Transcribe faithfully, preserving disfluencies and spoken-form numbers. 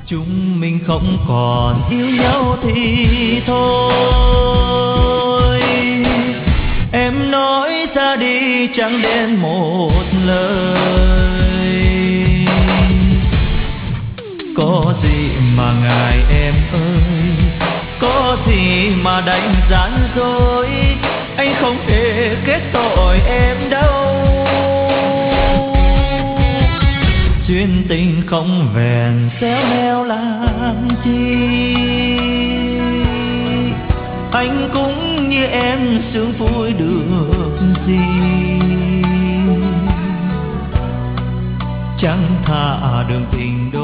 chúng mình không còn yêu nhau thì thôi. Em nói ra đi chẳng đến một lời, có gì mà ngại em ơi, có gì mà đành gian dối, anh không thể kết tội em đâu. Duyên tình không vẹn xéo neo làm chi, anh cũng như em sướng vui được gì. Chẳng thà đường tình đôi